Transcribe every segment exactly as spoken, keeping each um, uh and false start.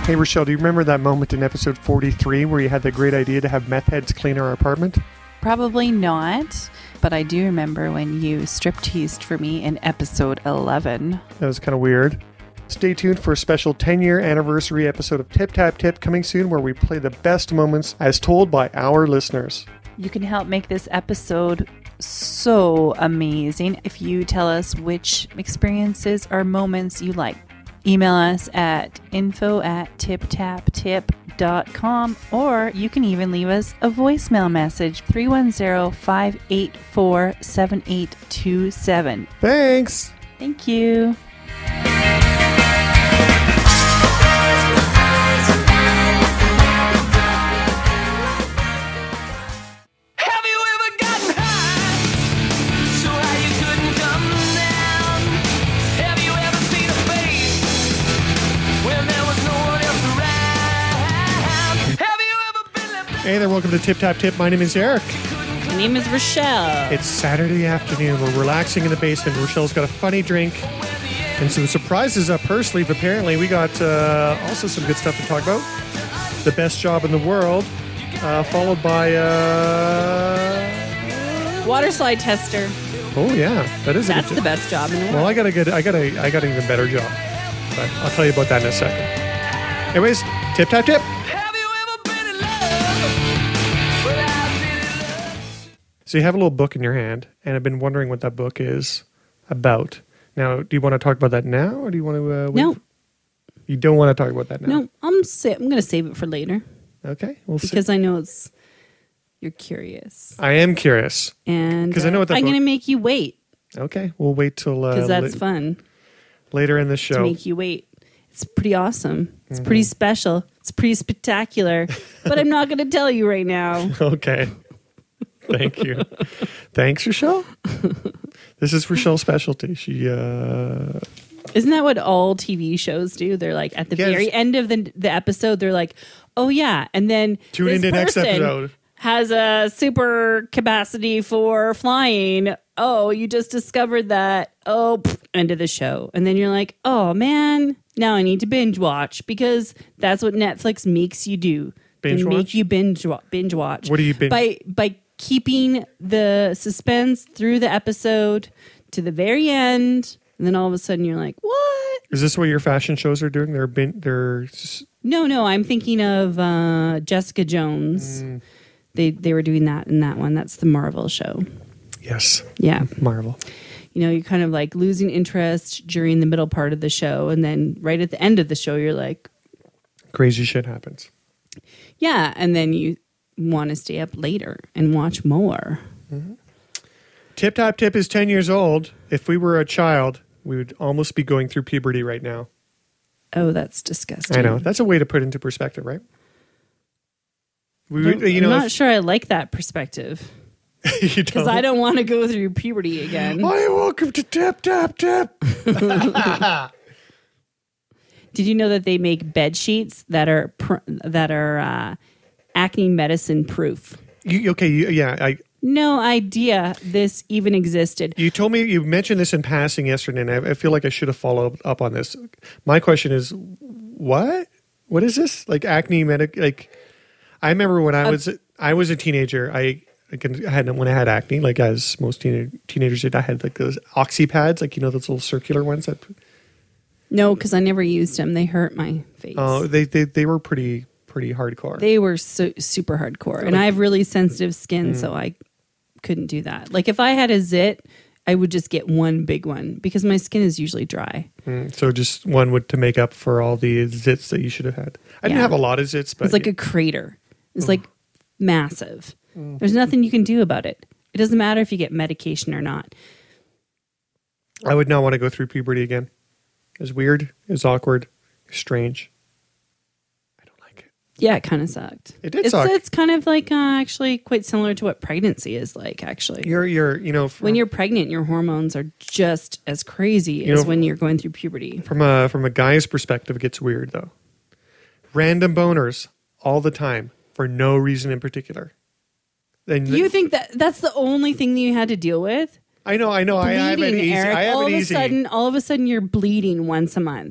Hey, Rochelle, do you remember that moment in episode forty-three where you had the great idea to have meth heads clean our apartment? Probably not, but I do remember when you stripteased for me in episode eleven. That was kind of weird. Stay tuned for a special ten-year anniversary episode of Tip Tap Tip coming soon, where we play the best moments as told by our listeners. You can help make this episode so amazing if you tell us which experiences or moments you like. Email us at info at tiptaptip dot com, or you can even leave us a voicemail message, three one zero, five eight four, seven eight two seven. Thanks! Thank you. Hey there, welcome to Tip Tap Tip. My name is Eric. My name is Rochelle. It's Saturday afternoon. We're relaxing in the basement. Rochelle's got a funny drink and some surprises up her sleeve, apparently. We got uh, also some good stuff to talk about. The best job in the world, uh, followed by... Uh... Water slide tester. Oh, yeah. That is That's a good the best job in the world. Well, I got a good... I got a... I got an even better job. But I'll tell you about that in a second. Anyways, Tip Tap Tip. So you have a little book in your hand, and I've been wondering what that book is about. Now, do you want to talk about that now, or do you want to uh, wait? No. For... You don't want to talk about that now? No, I'm sa- I'm going to save it for later. Okay. We'll because see. I know it's you're curious. I am curious. And because uh, I know what that I'm book... going to make you wait. Okay. We'll wait till... Because uh, that's li- fun. Later in the show. To make you wait. It's pretty awesome. It's mm-hmm. pretty special. It's pretty spectacular. But I'm not going to tell you right now. Okay. Thank you. Thanks, Rochelle. This is Rochelle's specialty. She uh Isn't that what all T V shows do? They're like at the yes. very end of the the episode, they're like, "Oh yeah," and then tune this into next episode. Has a super capacity for flying. Oh, you just discovered that. Oh, pff, end of the show, and then you're like, "Oh man, now I need to binge watch," because that's what Netflix makes you do. Binge they watch? Make you binge binge watch. What do you binge? By by. keeping the suspense through the episode to the very end, and then all of a sudden you're like, what? Is this what your fashion shows are doing? They're bin- they're No, no, I'm thinking of uh, Jessica Jones. Mm. They they were doing that in that one. That's the Marvel show. Yes. Yeah. Marvel. You know, you're kind of like losing interest during the middle part of the show, and then right at the end of the show, you're like... Crazy shit happens. Yeah, and then you... want to stay up later and watch more. Mm-hmm. Tip Tap Tip is ten years old. If we were a child, we would almost be going through puberty right now. Oh, that's disgusting. I know. That's a way to put it into perspective, right? We would, you know, I'm not if, sure I like that perspective. You don't? Because I don't want to go through puberty again. Hi, welcome to Tip Tap Tip. Did you know that they make bed sheets that are pr- that are uh, acne medicine proof? You, okay, you, yeah. I no idea this even existed. You told me, you mentioned this in passing yesterday, and I, I feel like I should have followed up on this. My question is, what? What is this? Like acne medic? Like, I remember when I was uh, I was a teenager. I, I had when I had acne, like as most teen, teenagers did. I had like those oxy pads, like you know those little circular ones that. No, because I never used them. They hurt my face. Oh, they they they were pretty pretty hardcore. They were so, super hardcore, and I have really sensitive skin, mm. so I couldn't do that. Like if I had a zit, I would just get one big one because my skin is usually dry. Mm, so just one would to make up for all the zits that you should have had. I yeah. didn't have a lot of zits, but it's like yeah. a crater. It's mm. like massive. Mm. There's nothing you can do about it. It doesn't matter if you get medication or not. I would not want to go through puberty again. It's weird. It's awkward. It's strange. I don't like it. Yeah, it kind of sucked. It did it's, suck. It's kind of like uh, actually quite similar to what pregnancy is like. Actually, you're you're you know from, when you're pregnant, your hormones are just as crazy you as know, when you're going through puberty. From a from a guy's perspective, it gets weird though. Random boners all the time for no reason in particular. And you th- think that that's the only thing that you had to deal with? I know, I know. Bleeding, I have it easy. Eric, I have all it of easy. a sudden, all of a sudden, you're bleeding once a month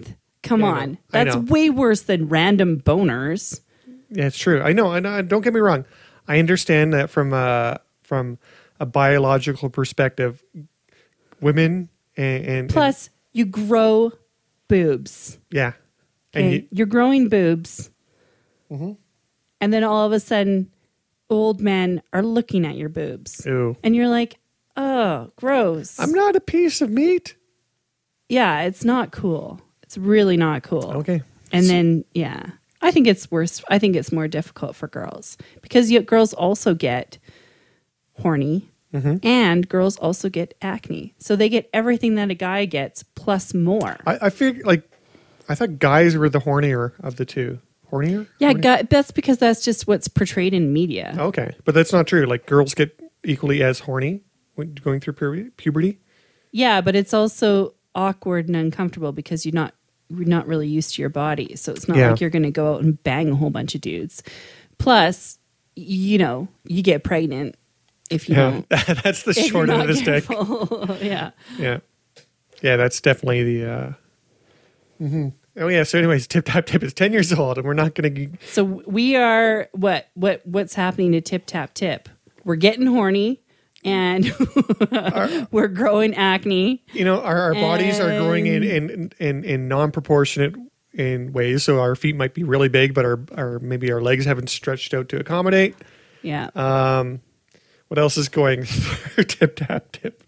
Come Yeah, I on. know. I That's know. way worse than random boners. Yeah, it's true. I know. I know. Don't get me wrong. I understand that from a from a biological perspective, women and, and Plus, and, you grow boobs. yeah, Okay? and you, You're growing boobs. Mhm. And then all of a sudden, old men are looking at your boobs. ew, And you're like, oh, gross. I'm not a piece of meat. yeah, it's not cool. It's really not cool. Okay. And then, yeah, I think it's worse. I think it's more difficult for girls because you, girls also get horny Mm-hmm. and girls also get acne. So they get everything that a guy gets plus more. I, I feel like I thought guys were the hornier of the two. Hornier? yeah, Horny? guy, that's because that's just what's portrayed in media. Okay, but that's not true. Like girls get equally as horny when going through pu- puberty. Yeah, but it's also awkward and uncomfortable because you're not you're not really used to your body. So it's not Yeah. like you're going to go out and bang a whole bunch of dudes. Plus, you know, you get pregnant if you Yeah, don't. that's the if you're short end not of the stick. careful. yeah. Yeah, yeah, that's definitely the. Uh, mhm. Oh yeah. So, anyways, Tip Tap Tip is ten years old, and we're not going to. So we are what what what's happening to Tip Tap Tip? We're getting horny and we're growing acne. You know, our, our bodies are growing in And- in in, in non proportionate in ways. So our feet might be really big, but our our maybe our legs haven't stretched out to accommodate. Yeah. Um, what else is going through Tip Tap Tip?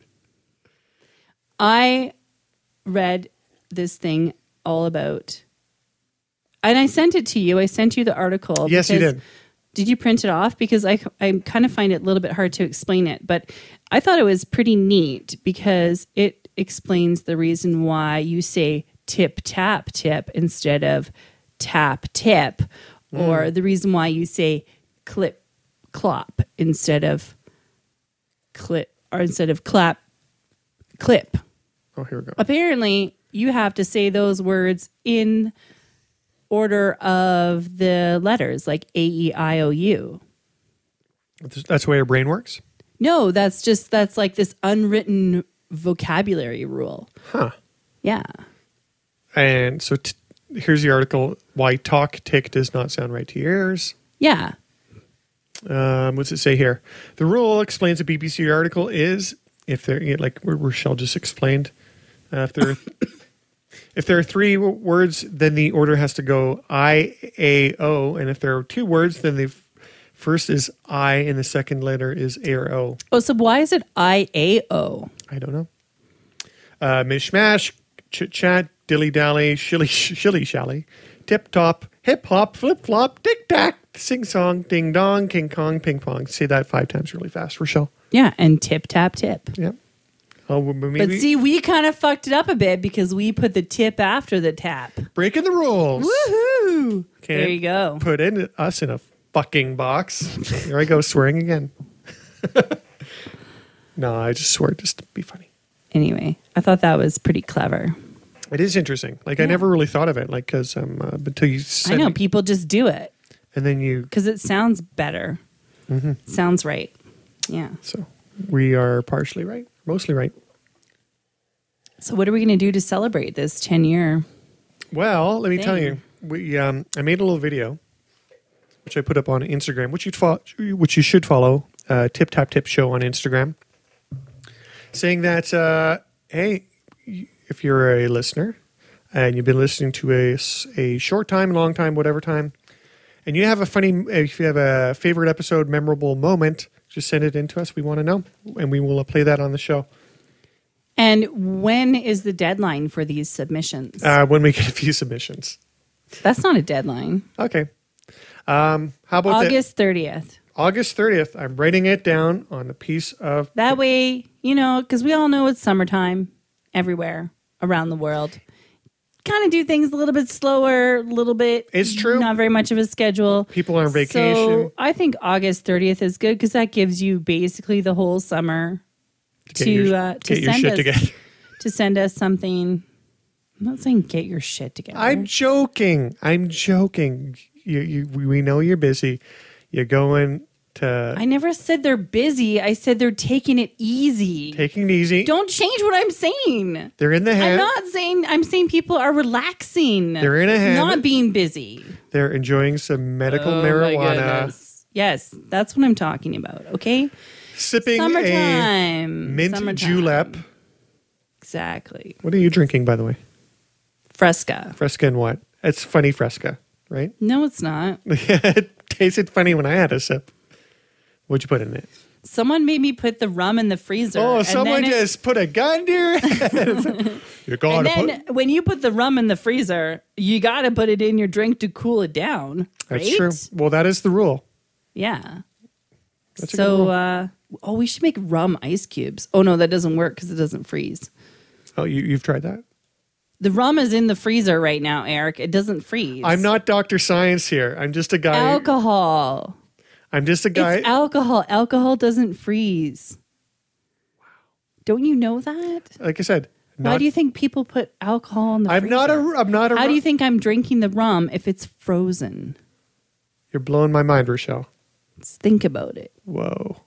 I read this thing all about, and I sent it to you. I sent you the article. Yes, you because- did. Did you print it off? Because I, I kind of find it a little bit hard to explain it, but I thought it was pretty neat because it explains the reason why you say tip tap tip instead of tap tip, or the reason why you say clip clop instead of clip, or instead of clap clip. Oh, here we go. Apparently, you have to say those words in order of the letters, like A, E, I, O, U. That's the way our brain works. No, that's just, that's like this unwritten vocabulary rule. Huh. Yeah. And so t- here's the article: Why talk tick does not sound right to your ears. Yeah. Um, what's it say here? The rule explains the B B C article is if there, like Rochelle just explained, uh, if there, if there are three w- words, then the order has to go I, A, O, and if there are two words, then the f- first is I and the second letter is A or O. Oh, so why is it I A O? I don't know. Uh, mishmash, chit chat, dilly dally, shilly shilly shally, tip top, hip hop, flip flop, tic tac, sing song, ding dong, king kong, ping pong. Say that five times really fast, Rochelle. Yeah, and tip tap tip. Yep. Oh, well, maybe But see, we kind of fucked it up a bit because we put the tip after the tap. breaking the rules. Woohoo! Can't There you go. Put in us in a fucking box. Here I go swearing again. No, I just swear just to be funny. Anyway, I thought that was pretty clever. It is interesting. Like I Yeah. never really thought of it. Like because um, uh, until you I said know it, people just do it and then you. because it sounds better. Mm-hmm. Sounds right. Yeah. So we are partially right, mostly right. So what are we going to do to celebrate this ten year? Well, let me tell Thing. you, we um, I made a little video, which I put up on Instagram, which you follow, which you should follow, uh, Tip Tap Tip Show on Instagram, saying that uh, hey, if you're a listener and you've been listening to a s- a short time, long time, whatever time, and you have a funny, if you have a favorite episode, memorable moment, just send it in to us. We want to know, and we will play that on the show And when is the deadline for these submissions? uh, when we get a few submissions. That's not a deadline. Okay. Um, how about the- August thirtieth. August thirtieth. I'm writing it down on a piece of. That way, you know, because we all know it's summertime everywhere around the world. Kind of do things a little bit slower, a little bit. It's true. Not very much of a schedule. People are on vacation. So I think August thirtieth is good because that gives you basically the whole summer get to your, uh, to get your send shit us together. to send us something. I'm not saying get your shit together. I'm joking. I'm joking. You, you, we know you're busy. You're going to I never said they're busy. I said they're taking it easy. taking it easy. Don't change what I'm saying. They're in the I'm hand. not saying, I'm saying people are relaxing. They're in a habit. Not being busy. They're enjoying some medical Oh, my marijuana, goodness. Yes, that's what I'm talking about. Okay. sipping a Summertime. mint Summertime. julep. Exactly. What are you drinking, by the way? Fresca. Fresca and what? It's funny Fresca, right? No, it's not. It tasted funny when I had a sip. What'd you put in it? Someone made me put the rum in the freezer. Oh, and someone then it- just put a gun to your head. You're going And to then put. when you put the rum in the freezer, you got to put it in your drink to cool it down. That's right? true. Well, that is the rule. Yeah. That's a good so, rule. uh, oh, we should make rum ice cubes. Oh, no, that doesn't work because it doesn't freeze. Oh, you, you've tried that? The rum is in the freezer right now, Eric. It doesn't freeze. I'm not Doctor Science here. I'm just a guy. Alcohol. I'm just a guy. It's alcohol. Alcohol doesn't freeze. Wow. Don't you know that? like I said, Why not, do you think people put alcohol in the I'm freezer? not a. I'm not a. How do you think I'm drinking the rum if it's frozen? You're blowing my mind, Rochelle. Let's think about it. Whoa.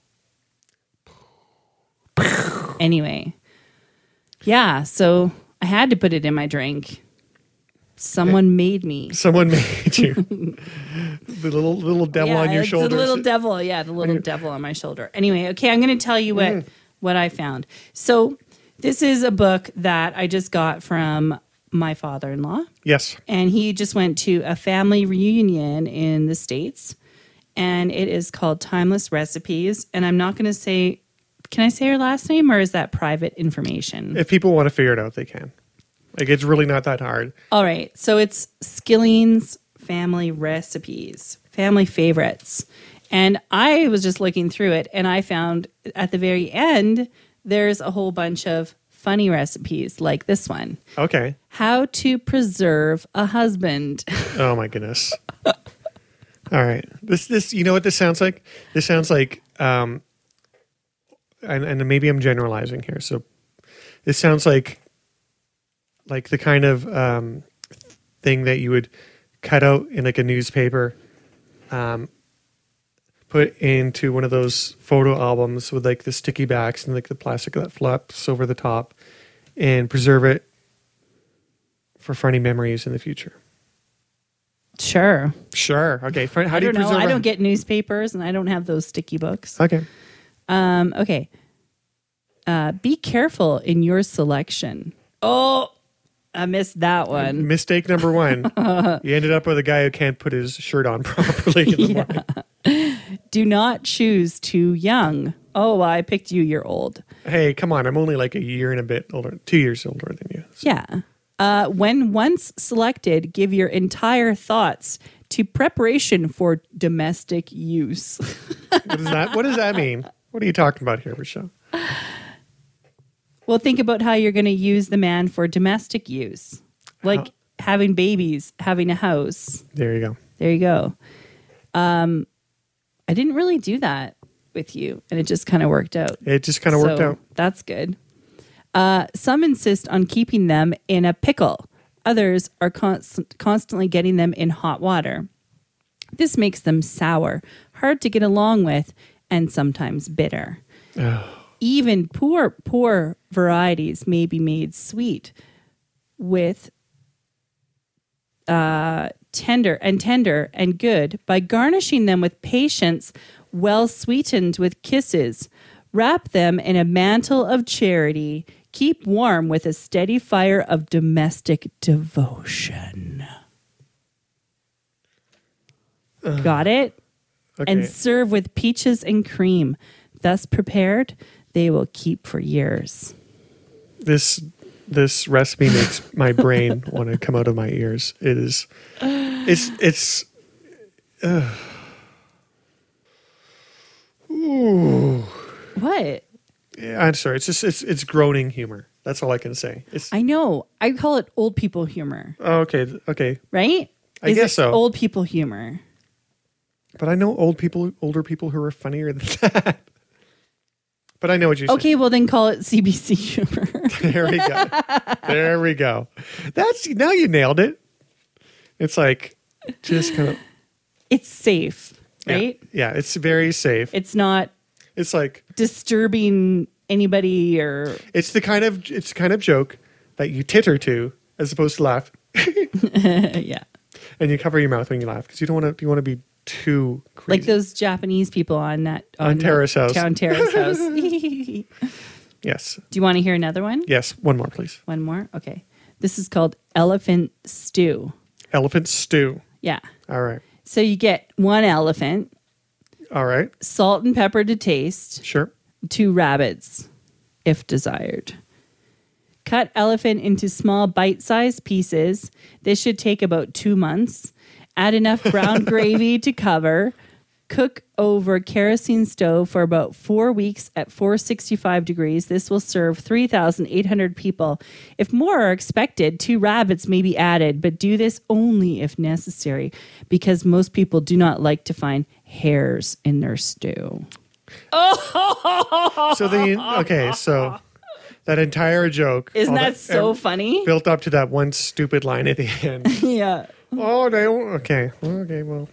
Anyway. Yeah, so I had to put it in my drink. Someone made me. Someone made you. The little little devil yeah, on your it's shoulder. the little devil. Yeah, the little devil on my shoulder. Anyway, okay, I'm going to tell you what Mm. what I found. So this is a book that I just got from my father-in-law, Yes. and he just went to a family reunion in the States, and it is called Timeless Recipes. And I'm not going to say, can I say her last name, or is that private information? If people want to figure it out, they can. Like, it's really not that hard. All right. So it's Skilling's Family Recipes, Family Favorites. And I was just looking through it, and I found at the very end, there's a whole bunch of funny recipes like this one. Okay. How to preserve a husband. Oh my goodness. All right. This this you know what this sounds like? This sounds like um and, and maybe I'm generalizing here. So this sounds like like the kind of um thing that you would cut out in like a newspaper, um put into one of those photo albums with like the sticky backs and like the plastic that flaps over the top, and preserve it for funny memories in the future. Sure. Sure. Okay. Fun- How I do you don't know. preserve I a- don't get newspapers, and I don't have those sticky books. Okay. Um, okay. Uh, be careful in your selection. Oh, I missed that one. Mistake number one. You ended up with a guy who can't put his shirt on properly in the morning. Do not choose too young. Oh, I picked you. You're old. Hey, come on. I'm only like a year and a bit older, two years older than you. Yeah. Uh, when once selected, give your entire thoughts to preparation for domestic use. What does that, what does that mean? What are you talking about here, Rochelle? Well, think about how you're going to use the man for domestic use, like How- having babies, having a house. There you go. There you go. Um, I didn't really do that with you, and it just kind of worked out. It just kind of worked So, out. That's good. Uh, some insist on keeping them in a pickle. Others are const- constantly getting them in hot water. This makes them sour, hard to get along with, and sometimes bitter. Even poor, poor varieties may be made sweet with uh, tender and tender and good by garnishing them with patience, well sweetened with kisses. Wrap them in a mantle of charity. Keep warm with a steady fire of domestic devotion. Got it? Okay. And serve with peaches and cream. Thus prepared, they will keep for years. This this recipe makes my brain want to come out of my ears. It is. It's it's. Uh, ooh. What? Yeah, I'm sorry. It's just it's it's groaning humor. That's all I can say. It's I know. I call it old people humor, oh, okay. Okay. right? I Is guess it so. Old people humor. But I know old people, older people who are funnier than that. But I know what you're saying. Okay, well then call it C B C humor. There we go. There we go. That's now you nailed it. It's like just kind of It's safe. right? Yeah, yeah, it's very safe. It's not It's like disturbing anybody or it's the kind of it's the kind of joke that you titter to as opposed to laugh, yeah. and you cover your mouth when you laugh because you don't want to you want to be too crazy. Like those Japanese people on that On Terrace House. On Terrace House. Do Yes, you want to hear another one? yes. One more, please. One more? Okay. This is called elephant stew. Elephant stew. Yeah. All right, So you get one elephant, all right. salt and pepper to taste, Sure. two rabbits, if desired. Cut elephant into small bite-sized pieces. This should take about two months. Add enough brown gravy to cover. Cook over kerosene stove for about four weeks at four hundred sixty-five degrees. This will serve three thousand eight hundred people. If more are expected, two rabbits may be added, but do this only if necessary because most people do not like to find hairs in their stew. So the okay, so that entire joke Isn't all that so ev- funny? built up to that one stupid line at the end. Yeah. Oh, they okay, okay, well,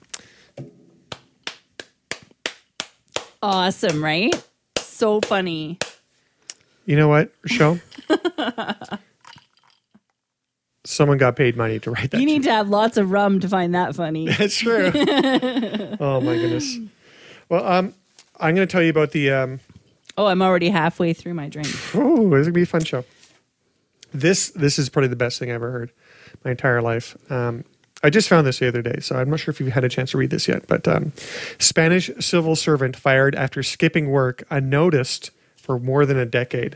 Awesome, right? So funny. you know what, Rochelle? Someone got paid money to write that. You need joke. to have lots of rum to find that funny. That's true. Oh my goodness. Well, um, I'm going to tell you about the. Um, Oh, I'm already halfway through my drink. oh, this is gonna be a fun show. This this is probably the best thing I ever heard my entire life. Um, I just found this the other day, so I'm not sure if you've had a chance to read this yet. But um, Spanish civil servant fired after skipping work unnoticed for more than a decade.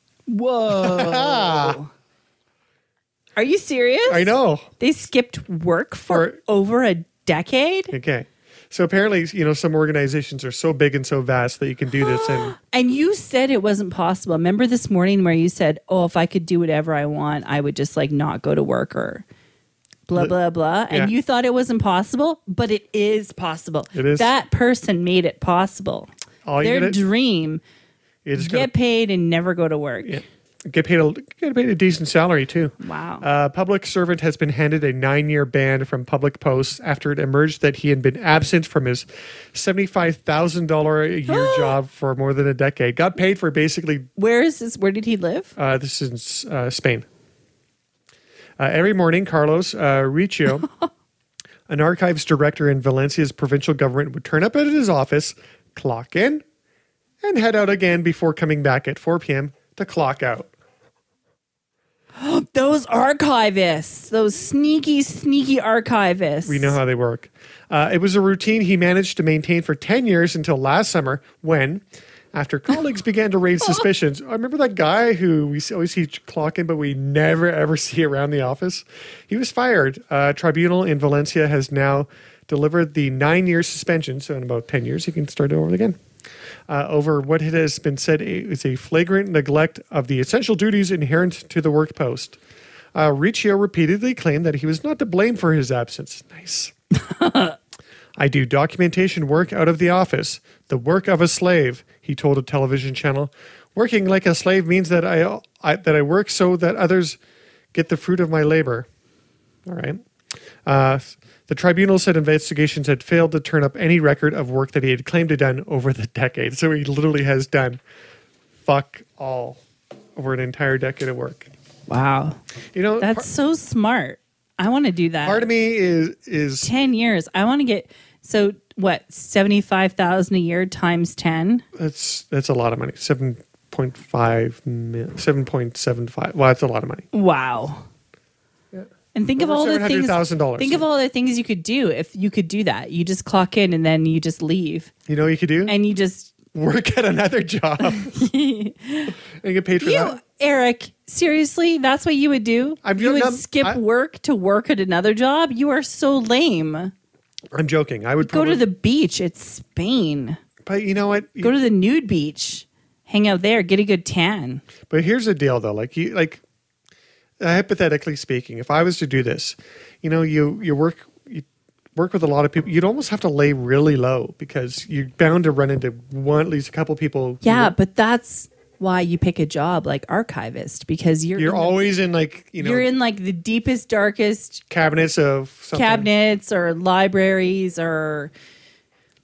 Whoa. Are you serious? I know. They skipped work for For- over a decade? Okay. So apparently, you know, some organizations are so big and so vast that you can do this. And And you said it wasn't possible. Remember this morning where you said, oh, if I could do whatever I want, I would just like not go to work or blah, blah, blah. And Yeah. you thought it was impossible, but it is possible. It is. That person made it possible. all you Their gotta, dream, you just get gotta, paid and never go to work. yeah, get paid a get paid a decent salary too. Wow. Uh, public servant has been handed a nine-year ban from public posts after it emerged that he had been absent from his seventy-five thousand dollars a year job for more than a decade. Got paid for basically, Where is this? Where did he live? uh, this is in uh, Spain. Uh, every morning, Carlos uh, Riccio, an archives director in Valencia's provincial government, would turn up at his office, clock in, and head out again before coming back at four p.m. to clock out. Those archivists, those sneaky, sneaky archivists. We know how they work. Uh, it was a routine he managed to maintain for ten years until last summer when, after colleagues began to raise suspicions, I remember that guy who we always see clocking, but we never ever see around the office. He was fired. A tribunal in Valencia has now delivered the nine-year suspension, so in about ten years he can start over again. Uh, over what it has been said is a flagrant neglect of the essential duties inherent to the work post. Uh, Riccio repeatedly claimed that he was not to blame for his absence. Nice. I do documentation work out of the office, the work of a slave, he told a television channel. Working like a slave means that I, I that I work so that others get the fruit of my labor. All right. Uh, the tribunal said investigations had failed to turn up any record of work that he had claimed to have done over the decade. So he literally has done fuck all over an entire decade of work. Wow. You know, That's par- so smart. I want to do that. part of me is is ten years. I want to get, so what, seventy-five thousand a year times ten? that's that's a lot of money. Seven point five mil, seven point seven five. Well, that's a lot of money. Wow. Yeah. And think of Over all the seven hundred things. thousand dollars. Think of all the things you could do if you could do that. You just clock in and then you just leave, You know what you could do? and you just Work at another job and get paid for you, that. Eric. Seriously, that's what you would do. I'm you would not- skip I- work to work at another job. You are so lame. I'm joking. I would Go probably, to the beach. It's Spain. But you know what? Go to the nude beach. Hang out there. Get a good tan. But here's the deal, though. Like you, like uh, hypothetically speaking, if I was to do this, you know, you you work you work with a lot of people. You'd almost have to lay really low because you're bound to run into one at least a couple people. Yeah, you know, but that's why you pick a job like archivist, because you're you're in the- always in like you know you're in like the deepest, darkest cabinets of something. cabinets or libraries or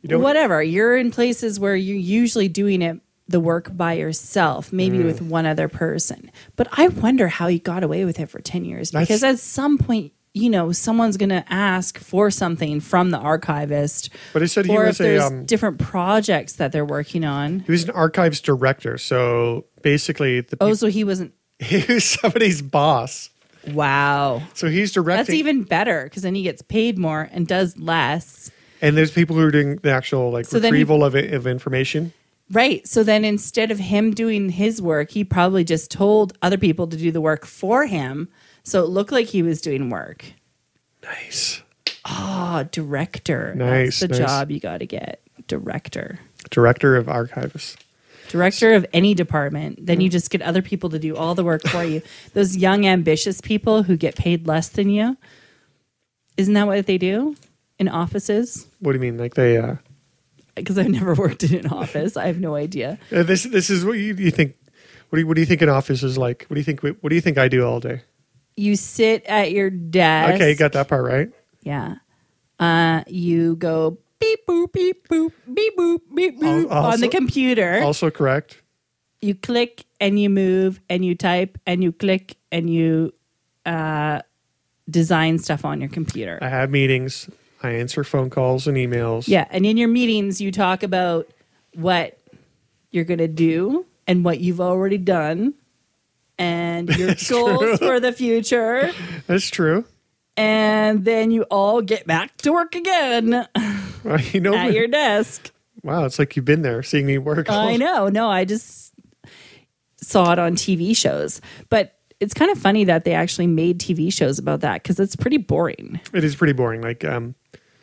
You don't. Whatever. You're in places where you're usually doing it the work by yourself, maybe Mm. with one other person. But I wonder how he got away with it for ten years. That's- Because at some point, you know, someone's going to ask for something from the archivist. But he said he or was if there's a um, different projects that they're working on. he was an archives director. So basically, the Oh, peop- so he wasn't. he was somebody's boss. Wow. So he's directing. That's even better because then he gets paid more and does less. And there's people who are doing the actual like So then he- retrieval of it, of information. Right. So then instead of him doing his work, he probably just told other people to do the work for him. So it looked like he was doing work. Nice. Oh, director. Nice, That's the nice. job you got to get. Director. Director of archives. Director of any department. Then you just get other people to do all the work for you. Those young, ambitious people who get paid less than you. Isn't that what they do in offices? What do you mean? Like they? Uh, Because I've never worked in an office. I have no idea. uh, this this is what you, you think. What do you, what do you think an office is like? What do you think? What do you think I do all day? You sit at your desk. Okay, you got that part right. Yeah. Uh, you go beep boop beep boop beep boop beep boop Al- on the also- computer. Also correct. You click and you move and you type and you click and you uh, design stuff on your computer. I have meetings. I answer phone calls and emails. Yeah, and in your meetings you talk about what you're going to do and what you've already done and your That's goals true. for the future. That's true. And then you all get back to work again Well, you know, at your desk. wow, it's like you've been there, seeing me work. all- I know. No, I just saw it on T V shows. But it's kind of funny that they actually made T V shows about that because it's pretty boring. It is pretty boring. Like, um,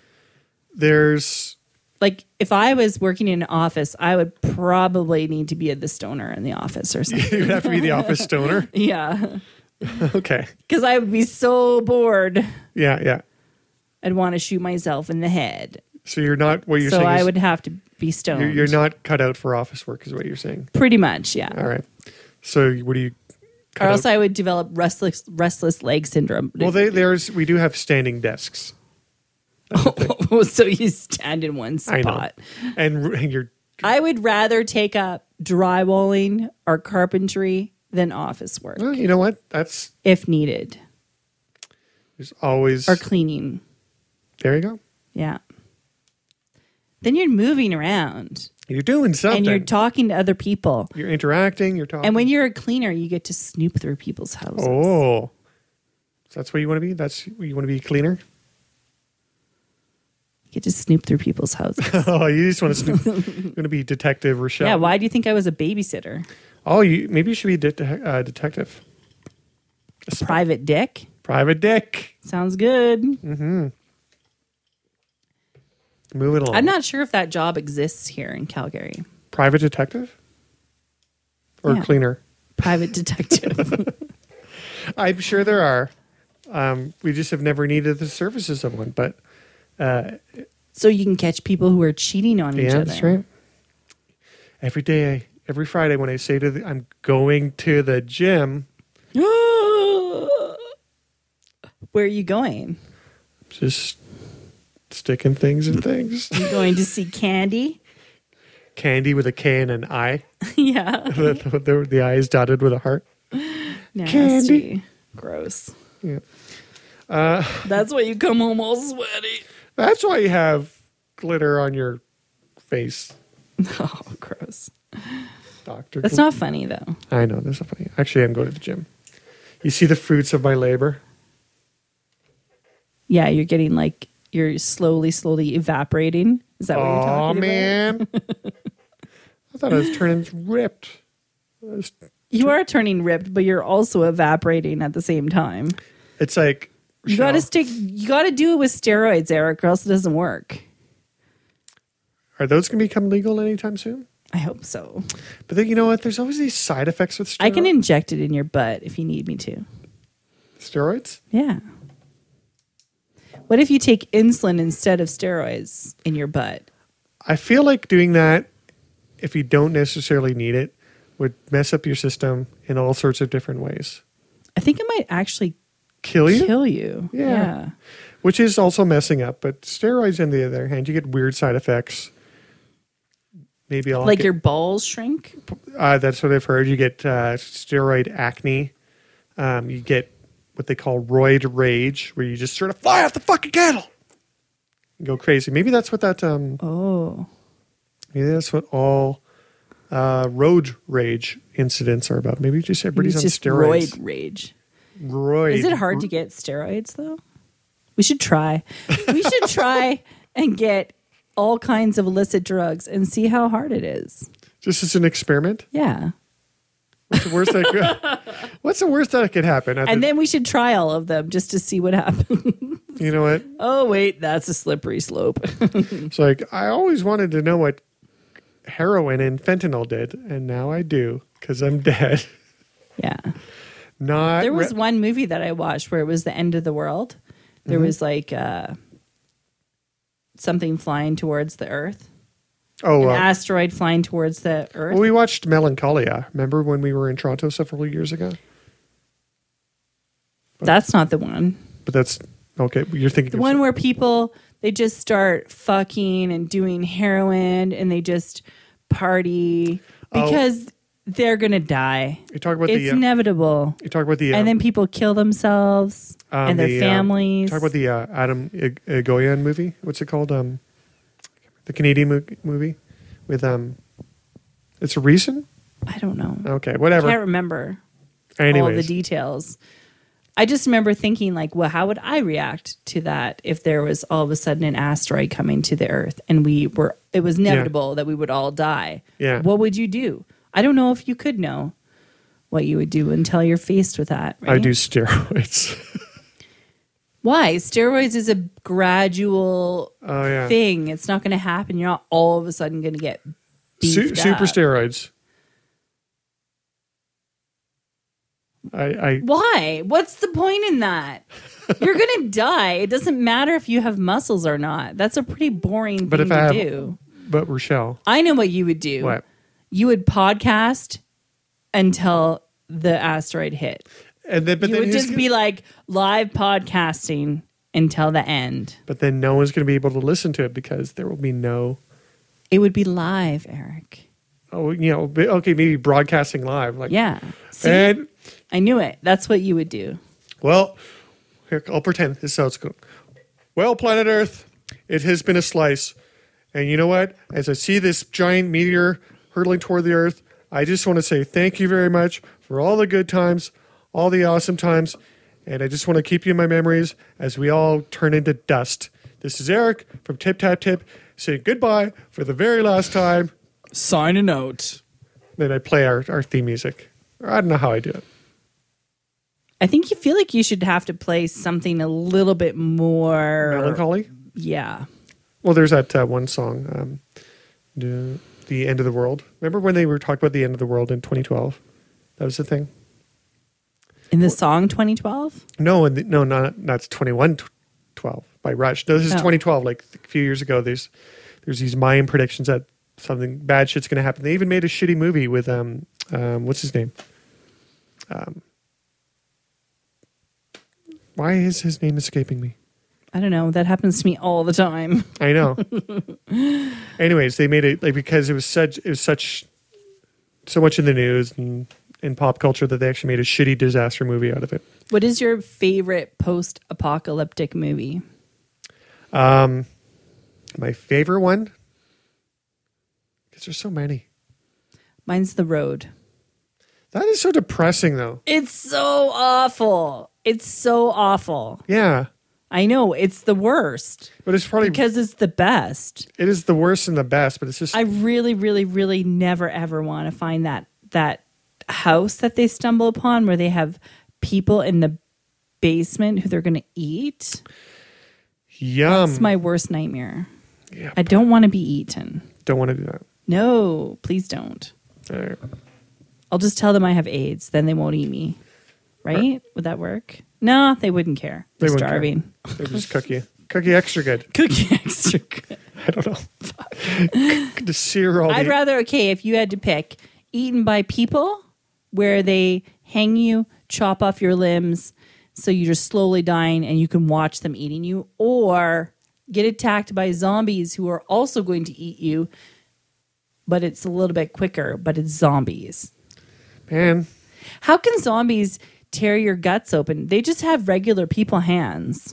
there's Like, if I was working in an office, I would probably need to be at the stoner in the office or something. you'd have to be the office stoner. Yeah. Okay. Because I would be so bored. Yeah, yeah. I'd want to shoot myself in the head. So you're not what you're so saying. I is would have to be stoned. you're, you're not cut out for office work, is what you're saying. Pretty much, yeah. All right. So what do you? Or else I would develop restless restless leg syndrome. Well, they, there's we do have standing desks. Oh, so you stand in one I know. spot. And r- you're I would rather take up drywalling or carpentry than office work well, you know what? That's if needed, there's always or cleaning. there you go. Yeah. Then you're moving around You're doing something. and you're talking to other people. You're interacting. You're talking. And when you're a cleaner, you get to snoop through people's houses. oh, so that's what you want to be. That's you want to be a cleaner. You get to snoop through people's houses. Oh, you just want to snoop. You're going to be Detective Rochelle. Yeah, why do you think I was a babysitter? Oh, you maybe you should be a det- uh, detective. A private dick? Private dick. Sounds good. Move it along. I'm not sure if that job exists here in Calgary. Private detective or Yeah. cleaner. Private detective. I'm sure there are. Um, we just have never needed the services of one. But So you can catch people who are cheating on each yeah, other. that's right. Every day, every Friday, when I say to the, I'm going to the gym, Where are you going? just sticking things in things. You going to see Candy? Candy with a K and an I. Yeah. the, the, the I is dotted with a heart. Nasty. Candy. Gross. Yeah. That's why you come home all sweaty. That's why you have glitter on your face, Oh, gross. doctor. That's not funny though. I know, that's not funny. Actually, I'm going to the gym. You see the fruits of my labor? Yeah, you're getting like you're slowly, slowly evaporating. Is that what you're Oh, talking about? man. I thought I was turning ripped. I was- You are turning ripped, but you're also evaporating at the same time. It's like, You got to Rochelle, stick. You got to do it with steroids, Eric, or else it doesn't work. are those going to become legal anytime soon? I hope so. But then, you know what? There's always these side effects with steroids. I can inject it in your butt if you need me to. steroids? Yeah. What if you take insulin instead of steroids in your butt? I feel like doing that, if you don't necessarily need it, would mess up your system in all sorts of different ways. I think it might actually kill you. kill you. Yeah. Yeah. Which is also messing up. But steroids, on the other hand, you get weird side effects. Maybe I'll Like get, your balls shrink? uh, that's what I've heard. You get uh, steroid acne. Um, you get what they call roid rage, where you just sort of fly off the fucking candle and go crazy. Maybe that's what that. Um, Oh. maybe that's what all uh, road rage incidents are about. Maybe just everybody's It's on just steroids. roid rage. Roid. Is it hard to get steroids though? We should try. We should try and get all kinds of illicit drugs and see how hard it is. Just as an experiment? Yeah. What's the worst that could, what's the worst that could happen? And then we should try all of them just to see what happens. You know what? Oh, wait, that's a slippery slope. It's like, I always wanted to know what heroin and fentanyl did, and now I do, because I'm dead. Yeah. Not There was re- one movie that I watched where it was the end of the world. There Mm-hmm. was like uh, something flying towards the Earth. Oh, An uh, asteroid flying towards the Earth. well, we watched Melancholia. Remember when we were in Toronto several years ago? That's not the one. But that's okay. You're thinking The of one where people, they just start fucking and doing heroin and they just party Oh. because they're going to die. you talk about It's the uh, inevitable. you talk about the And um, then people kill themselves um, and their the, um, families. talk about the uh, Adam Ig- Igoyan movie. What's it called? Um, the Canadian mo- movie with um, it's a reason. I don't know. Okay, I whatever. can't remember all Anyways, the details. I just remember thinking, like, well, how would I react to that if there was all of a sudden an asteroid coming to the Earth and we were, it was inevitable that we would all die? Yeah. What would you do? I don't know if you could know what you would do until you're faced with that. Right? I do steroids. Why? Steroids is a gradual Oh yeah, thing. It's not going to happen. You're not all of a sudden going to get Su- beefed super up. steroids. I, I Why? What's the point in that? You're going to die. It doesn't matter if you have muscles or not. That's a pretty boring But thing if I to have- do. but Rochelle, I know what you would do. what? You would podcast until the asteroid hit. And then, but you then would who's just gonna- be like live podcasting until the end. But then no one's going to be able to listen to it because there will be no. It would be live, Eric. Oh, you know, b- okay, maybe broadcasting live, like Yeah. See, And I knew it. That's what you would do. well, here, I'll pretend this is how it's going. Well, planet Earth, it has been a slice, and you know what? As I see this giant meteor hurtling toward the Earth, I just want to say thank you very much for all the good times, all the awesome times, and I just want to keep you in my memories as we all turn into dust. This is Eric from Tip Tap Tip saying goodbye for the very last time. Signing out. Then I play our, our theme music. I don't know how I do it. I think you feel like you should have to play something a little bit more. Melancholy? Yeah. Well, there's that uh, one song, um, the, the End of the World. Remember when they were talking about the end of the world in twenty twelve? That was the thing. In the song twenty twelve? No, and the, no, not that's twenty-one twelve by Rush. No, this is Oh. twenty twelve. Like a few years ago, there's there's these Mayan predictions that something bad shit's going to happen. They even made a shitty movie with um, um what's his name? Um, why is his name escaping me? I don't know. That happens to me all the time. I know. Anyways, they made it like because it was such it was such so much in the news and in pop culture that they actually made a shitty disaster movie out of it. What is your favorite post-apocalyptic movie? Um, my favorite one, because there's so many. Mine's The Road. That is so depressing, though. It's so awful. It's so awful. Yeah, I know. It's the worst but it's probably because it's the best. it is the worst and the best. But it's just I really, really, really never ever want to find that that house that they stumble upon where they have people in the basement who they're going to eat. yum. It's my worst nightmare. Yeah, I don't want to be eaten. don't want to do that. No, please don't. All right. I'll just tell them I have AIDS. Then they won't eat me. Right? Would that work? No, they wouldn't care. They They're wouldn't care. starving. They just cook you, cook you extra good. Cookie extra good. I don't know. To sear all I'd the rather, okay, if you had to pick, eaten by people where they hang you, chop off your limbs, so you're just slowly dying and you can watch them eating you, or get attacked by zombies who are also going to eat you, but it's a little bit quicker, but it's zombies. Man, how can zombies tear your guts open? They just have regular people hands.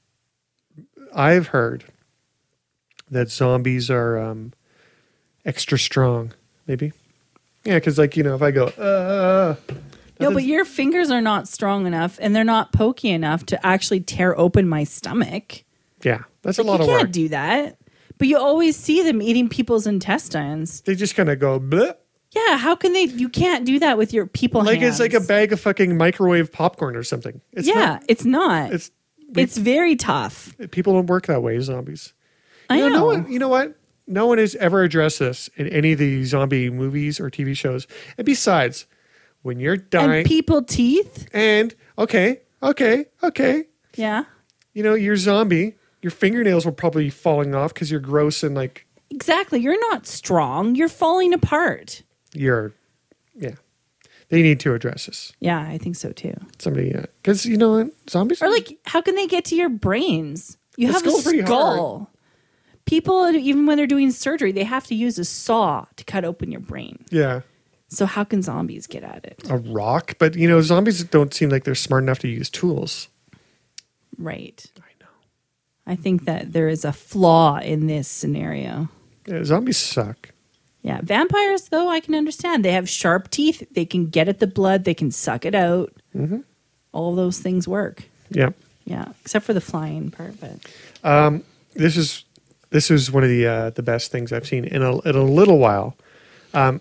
I've heard that zombies are um, extra strong, maybe. Yeah, because, like, you know, if I go, uh... No, but your fingers are not strong enough, and they're not pokey enough to actually tear open my stomach. Yeah, that's like, a lot of work. You work. can't do that. But you always see them eating people's intestines. They just kind of go, bleh. Yeah, how can they? You can't do that with your people Like hands. it's like a bag of fucking microwave popcorn or something. It's yeah, not, it's not. It's we, it's very tough. People don't work that way, zombies. I you know. know. No one, you know what? No one has ever addressed this in any of the zombie movies or T V shows. And besides, when you're dying... And people teeth? And, okay, okay, okay. Yeah. You know, you're zombie. Your fingernails will probably be falling off because you're gross and like... Exactly. You're not strong. You're falling apart. You're... Yeah. They need to address this. Yeah, I think so too. Somebody... Because, you know what? Zombies... Or like, how can they get to your brains? You The have a skull's pretty skull. hard. People, even when they're doing surgery, they have to use a saw to cut open your brain. Yeah. So how can zombies get at it? A rock? But, you know, zombies don't seem like they're smart enough to use tools. Right. I know. I think that there is a flaw in this scenario. Yeah, zombies suck. Yeah. Vampires, though, I can understand. They have sharp teeth. They can get at the blood. They can suck it out. Mm-hmm. All those things work. Yeah. Yeah. Except for the flying part. But Um, this is this is one of the uh, the best things I've seen in a, in a little while. Um,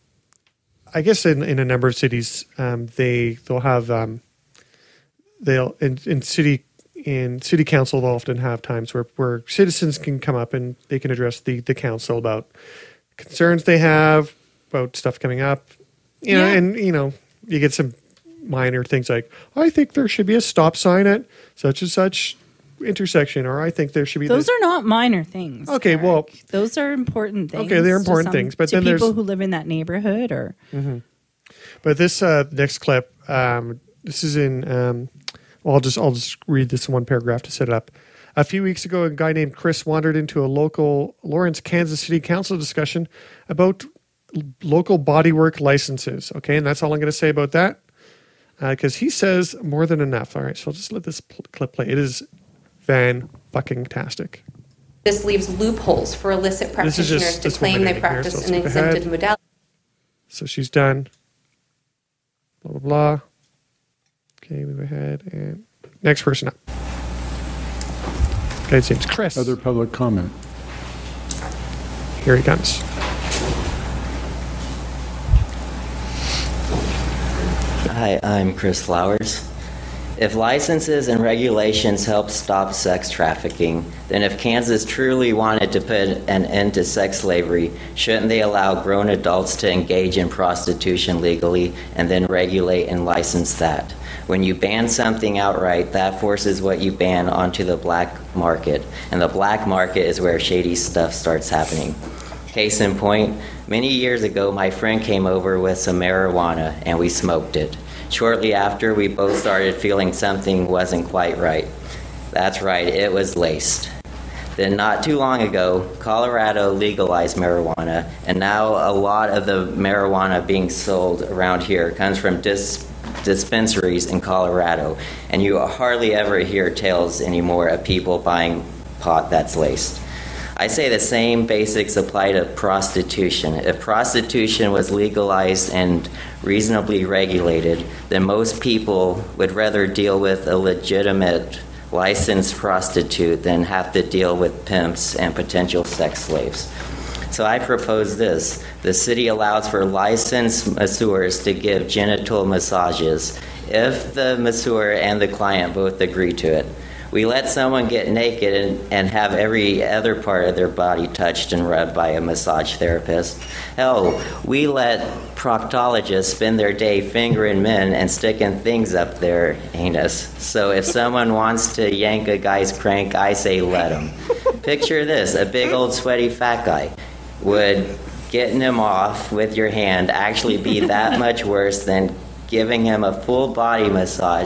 I guess in, in a number of cities, um, they they'll have um, they'll in, in city in city council they'll often have times where, where citizens can come up and they can address the, the council about concerns they have about stuff coming up. You know, Yeah. and you know, you get some minor things like, I think there should be a stop sign at such and such intersection, or I think there should be those this. are not minor things. Okay, Eric. well- those are important things. Okay, they're to important some- things, but to then there's- people who live in that neighborhood, or But this uh, next clip, um, this is in. Um, well, I'll just I'll just read this one paragraph to set it up. A few weeks ago, a guy named Chris wandered into a local Lawrence, Kansas City Council discussion about l- local bodywork licenses. Okay, and that's all I'm going to say about that because he says more than enough. All right, so I'll just let this pl- clip play. It is fan fucking tastic. This leaves loopholes for illicit This is just- practitioners to this claim woman they in here, practice so let's an skip exempted ahead. modality. So she's done. Blah, blah, blah. Okay, move ahead. And next person up. Guy's name's Chris. Other public comment. Here he comes. Hi, I'm Chris Flowers. If licenses and regulations help stop sex trafficking, then if Kansas truly wanted to put an end to sex slavery, shouldn't they allow grown adults to engage in prostitution legally and then regulate and license that? When you ban something outright, that forces what you ban onto the black market, and the black market is where shady stuff starts happening. Case in point, many years ago, my friend came over with some marijuana and we smoked it. Shortly after, we both started feeling something wasn't quite right. That's right, it was laced. Then not too long ago, Colorado legalized marijuana, and now a lot of the marijuana being sold around here comes from dis- dispensaries in Colorado, and you hardly ever hear tales anymore of people buying pot that's laced. I say the same basics apply to prostitution. If prostitution was legalized and reasonably regulated, then most people would rather deal with a legitimate licensed prostitute than have to deal with pimps and potential sex slaves. So I propose this. The city allows for licensed masseurs to give genital massages if the masseur and the client both agree to it. We let someone get naked and, and have every other part of their body touched and rubbed by a massage therapist. Hell, we let proctologists spend their day fingering men and sticking things up their anus. So if someone wants to yank a guy's crank, I say let him. Picture this, a big old sweaty fat guy. Would getting him off with your hand actually be that much worse than giving him a full body massage,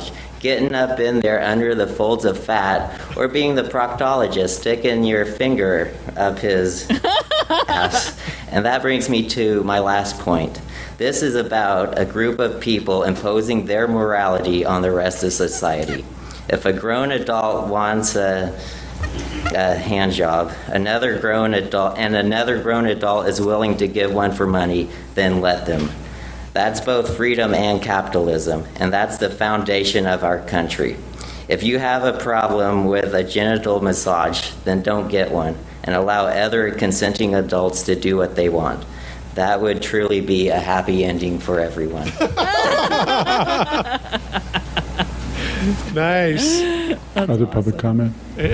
getting up in there under the folds of fat, or being the proctologist sticking your finger up his ass. And that brings me to my last point. This is about a group of people imposing their morality on the rest of society. If a grown adult wants a a hand job, another grown adult, and another grown adult is willing to give one for money, then let them. That's both freedom and capitalism, and that's the foundation of our country. If you have a problem with a genital massage, then don't get one, and allow other consenting adults to do what they want. That would truly be a happy ending for everyone. Nice. Other public comment?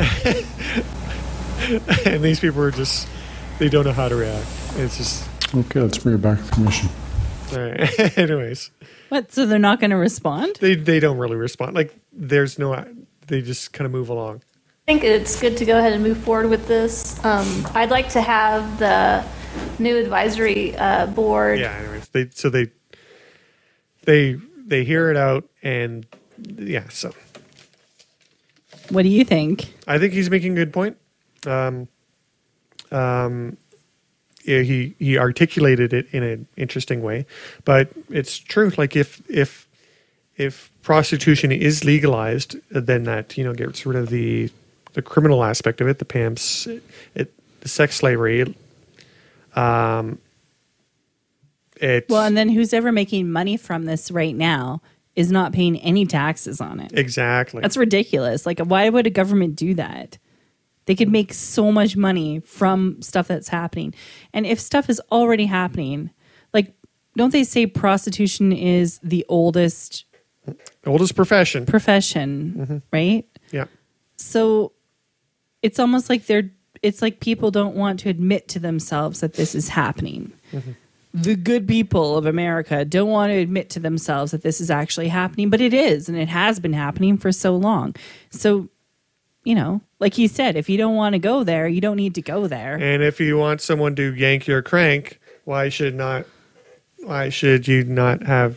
And these people are just, they don't know how to react. It's just, Okay, let's bring it back to the commission. all right. Anyways, What? So they're not going to respond? they they don't really respond. Like, there's no, they just kind of move along. I think it's good to go ahead and move forward with this. Um, I'd like to have the new advisory uh, board. Yeah. Anyways, they so they they they hear it out, and yeah. So What do you think? I think he's making a good point. Um, um, yeah, he he articulated it in an interesting way, but it's true. Like if if if prostitution is legalized, then that, you know, gets rid of the the criminal aspect of it, the pimps, it, the sex slavery. Um, it Well, and then who's ever making money from this right now is not paying any taxes on it. exactly. That's ridiculous. Like, why would a government do that? They could make so much money from stuff that's happening. And if stuff is already happening, like, don't they say prostitution is the oldest Oldest profession. profession, Mm-hmm. right? Yeah. So it's almost like they're, it's like people don't want to admit to themselves that this is happening. Mm-hmm. The good people of America don't want to admit to themselves that this is actually happening, but it is, and it has been happening for so long. So, you know, like he said, if you don't want to go there, you don't need to go there. And if you want someone to yank your crank, why should not? Why should you not have?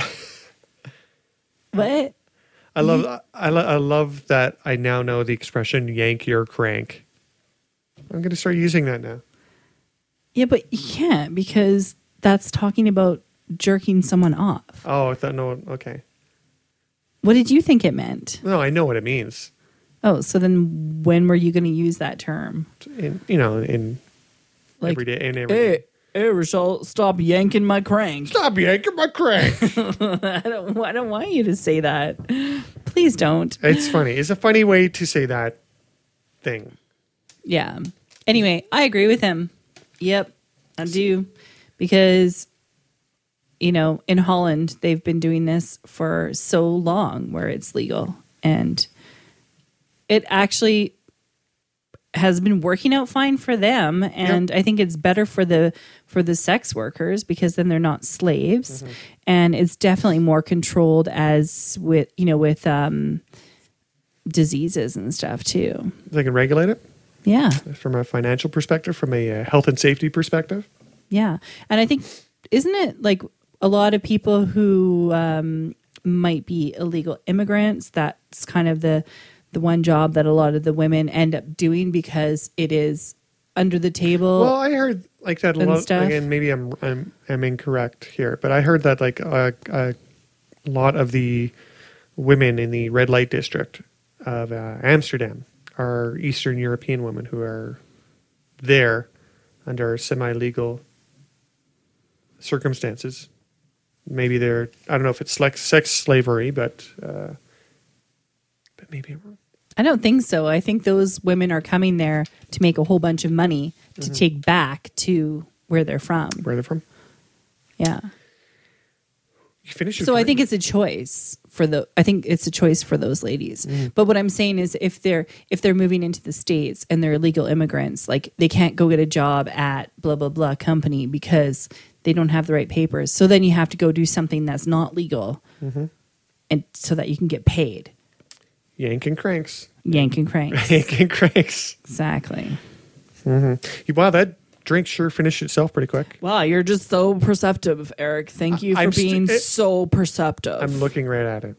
But I love. I, lo- I love that. I now know the expression "yank your crank." I'm going to start using that now. yeah, but you can't, because that's talking about jerking someone off. Oh, I thought no. Okay. What did you think it meant? No, I know what it means. Oh, so then when were you going to use that term? In you know, in Like, every day. In every Hey, day. hey, Rochelle, stop yanking my crank. Stop yanking my crank. I don't, I don't want you to say that. Please don't. It's funny. It's a funny way to say that thing. Yeah. Anyway, I agree with him. Yep, I do. Because, you know, in Holland, they've been doing this for so long where it's legal. And it actually has been working out fine for them. And I think it's better for the for the sex workers, because then they're not slaves. And it's definitely more controlled as with, you know, with um, diseases and stuff too. They can regulate it Yeah. from a financial perspective, from a uh, health and safety perspective. Yeah. And I think, isn't it like a lot of people who um, might be illegal immigrants? That's kind of the the one job that a lot of the women end up doing, because it is under the table. Well, I heard like that a and lot. stuff. Again, maybe I'm I'm I'm incorrect here, but I heard that like a, a lot of the women in the red light district of uh, Amsterdam are Eastern European women who are there under semi-legal circumstances. Maybe they're, I don't know if it's like sex slavery, but uh, but maybe I'm wrong. I don't think so. I think those women are coming there to make a whole bunch of money to Mm-hmm. take back to where they're from. Where they're from. Yeah. You finish your So I career. think it's a choice for the I think it's a choice for those ladies. But what I'm saying is if they're if they're moving into the States and they're illegal immigrants, like they can't go get a job at blah blah blah company because they don't have the right papers. So then you have to go do something that's not legal, and so that you can get paid. yanking cranks. Yank and cranks. Yanking cranks. Exactly. Wow, that drink sure finished itself pretty quick. Wow, you're just so perceptive, Eric. Thank you for I'm st- being it- so perceptive. I'm looking right at it.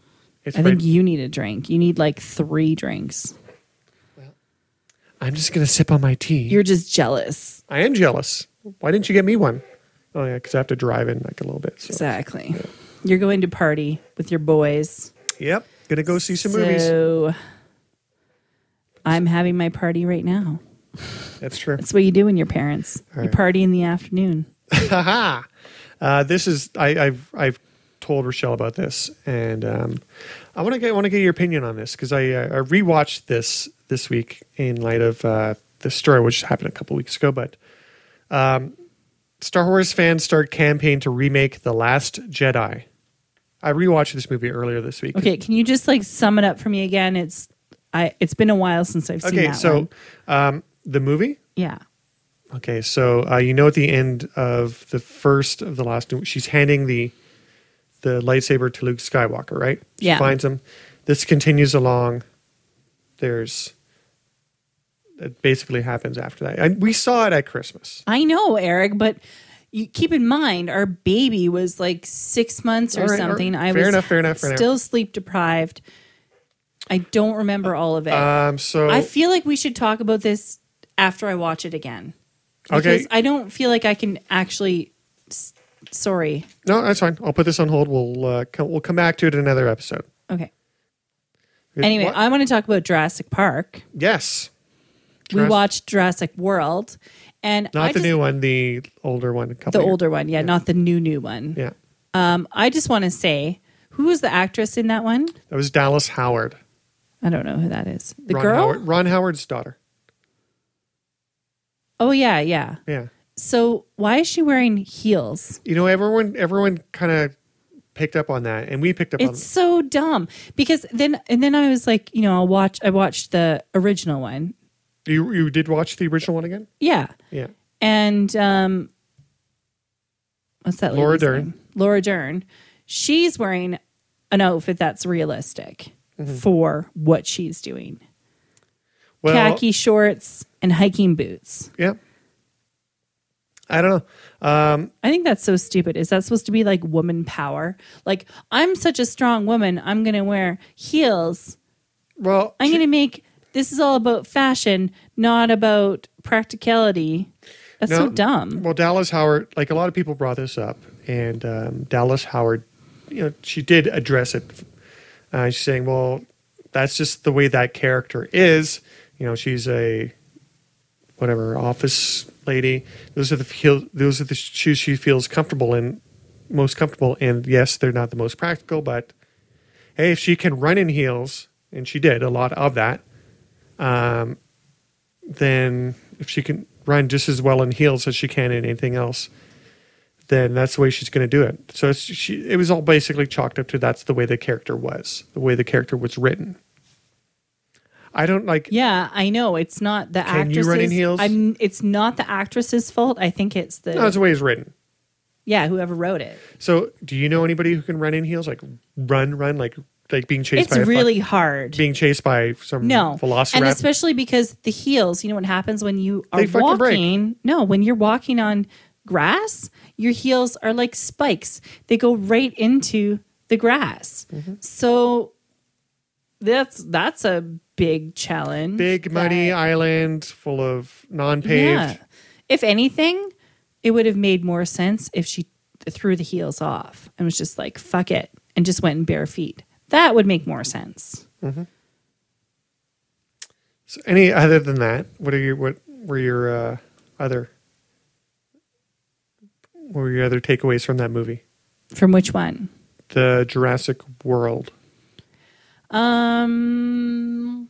It's I think right- you need a drink. You need like three drinks. I'm just gonna sip on my tea. You're just jealous. I am jealous. Why didn't you get me one? Oh yeah, because I have to drive in like a little bit. So. Exactly. You're going to party with your boys. Yep, gonna go see some movies. So I'm having my party right now. That's true. That's what you do when you're parents. All You right. party in the afternoon. Haha. uh, this is I, I've I've told Rochelle about this, and um, I want to get want to get your opinion on this because I, uh, I rewatched this this week in light of uh, the story which happened a couple weeks ago. But um, Star Wars fans start campaign to remake The Last Jedi. I rewatched this movie earlier this week. Okay, can you just like sum it up for me again? It's I. It's been a while since I've seen Okay, that so one. um, the movie. Yeah. Okay, so uh, you know at the end of the first of the last, she's handing the the lightsaber to Luke Skywalker, right? She Yeah. finds him. This continues along. There's it basically happens after that, and we saw it at Christmas. I know, Eric, but you keep in mind our baby was like six months or All right, all something. right. I Fair was enough, fair enough, fair enough. still sleep deprived. I don't remember all of it. Um, so I feel like we should talk about this after I watch it again. Okay. Because I don't feel like I can actually. s- Sorry. no, that's fine. I'll put this on hold. We'll uh, come, we'll come back to it in another episode. Okay. Anyway, What? I want to talk about Jurassic Park. yes, We Jurassic- watched Jurassic World, and not I the just, new one, the older one. A couple the years- older one, yeah, not the new new one. Yeah, Um, I just want to say, who was the actress in that one? that was Dallas Howard. I don't know who that is. The Ron girl? Howard, Ron Howard's daughter. Oh yeah, yeah. Yeah. So why is she wearing heels? You know, everyone everyone kind of picked up on that, and we picked up on It's so dumb because then and then I was like, you know, I'll watch. I watched the original one. you. You did watch the original one again? Yeah, Yeah. and um, what's that? Laura lady's Dern. name? Laura Dern. She's wearing an outfit that's realistic Mm-hmm. for what she's doing. Well, Khaki shorts and hiking boots. yeah. I don't know. Um, I think that's so stupid. Is that supposed to be like woman power? Like, I'm such a strong woman. I'm going to wear heels. well, I'm she- going to make this is all about fashion, not about practicality. That's so No, dumb. Well, Dallas Howard, like a lot of people brought this up, and um, Dallas Howard, you know, she did address it. Uh, she's saying, "Well, that's just the way that character is. You know, she's a whatever office lady. Those are the feel, those are the shoes she feels comfortable in, most comfortable. And yes, they're not the most practical, but hey, if she can run in heels, and she did a lot of that, um, then if she can run just as well in heels as she can in anything else, then that's the way she's going to do it. So it's, she, it was all basically chalked up to that's the way the character was, the way the character was written. I don't like. Yeah, I know. It's not the Can you actress's. run in heels? I'm, it's not the actress's fault. I think it's the No, that's the way it's written. yeah, whoever wrote it. So, do you know anybody who can run in heels? Like run, run, like like being chased It's by a really fuck- hard. being chased by some No, velociraptor. and especially because the heels. You know what happens when you are They fucking break. walking? No, when you're walking on grass, your heels are like spikes. They go right into the grass. Mm-hmm. So that's that's a big challenge. Big muddy that- island full of non-paved. Yeah. If anything, it would have made more sense if she threw the heels off and was just like, fuck it, and just went in bare feet. That would make more sense. So any other than that, what are your what were your uh, other what were your other takeaways from that movie? From which one? The Jurassic World. Um,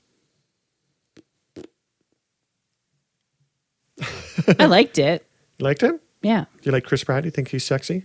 I liked it. You liked it? Yeah. Do you like Chris Pratt? Do you think he's sexy?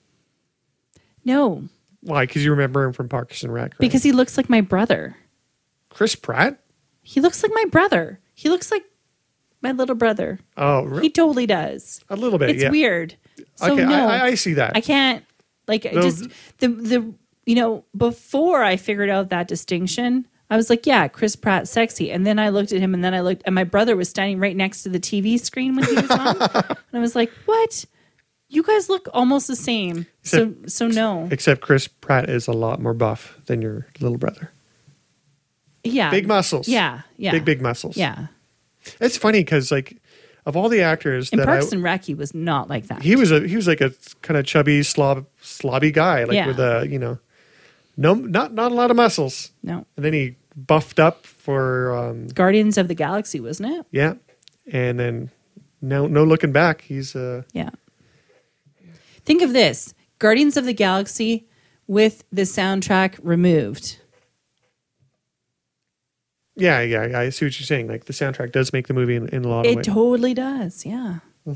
No, Why? Because you remember him from Parks and Rec, right? because he looks like my brother. Chris Pratt? He looks like my brother. He looks like my little brother. Oh, re- He totally does. a little bit. It's yeah. weird. So Okay, no, I, I, I see that. I can't like I Those- just the the you know before I figured out that distinction, I was like, yeah, Chris Pratt, sexy, and then I looked at him, and then I looked, and my brother was standing right next to the T V screen when he was on, and I was like, what? You guys look almost the same. Except- so so no. Except Chris Pratt is a lot more buff than your little brother. Yeah. Big muscles. Yeah. Yeah. Big, big muscles. Yeah. It's funny because, like, of all the actors And that Parks I, and Rec, he was not like that. he was a he was like a kind of chubby, slob, slobby guy, like Yeah. with a you know, no, not not a lot of muscles. No. And then he buffed up for um, Guardians of the Galaxy, wasn't it? yeah, and then no no looking back, he's uh Yeah. Think of this. Guardians of the Galaxy with the soundtrack removed. yeah yeah I see what you're saying. Like the soundtrack does make the movie in, in a lot of It ways, totally does. Yeah.